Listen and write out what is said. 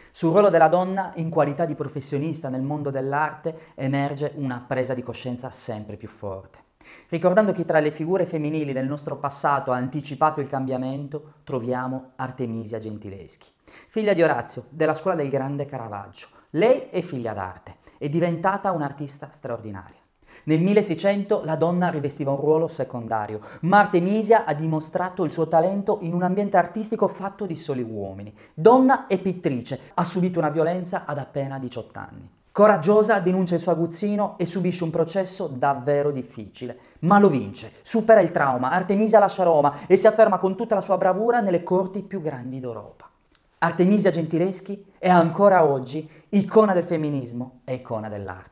Sul ruolo della donna in qualità di professionista nel mondo dell'arte emerge una presa di coscienza sempre più forte. Ricordando chi tra le figure femminili del nostro passato ha anticipato il cambiamento, troviamo Artemisia Gentileschi. Figlia di Orazio, della scuola del grande Caravaggio, lei è figlia d'arte, è diventata un'artista straordinaria. Nel 1600 la donna rivestiva un ruolo secondario, ma Artemisia ha dimostrato il suo talento in un ambiente artistico fatto di soli uomini. Donna e pittrice, ha subito una violenza ad appena 18 anni. Coraggiosa, denuncia il suo aguzzino e subisce un processo davvero difficile, ma lo vince, supera il trauma, Artemisia lascia Roma e si afferma con tutta la sua bravura nelle corti più grandi d'Europa. Artemisia Gentileschi è ancora oggi icona del femminismo e icona dell'arte.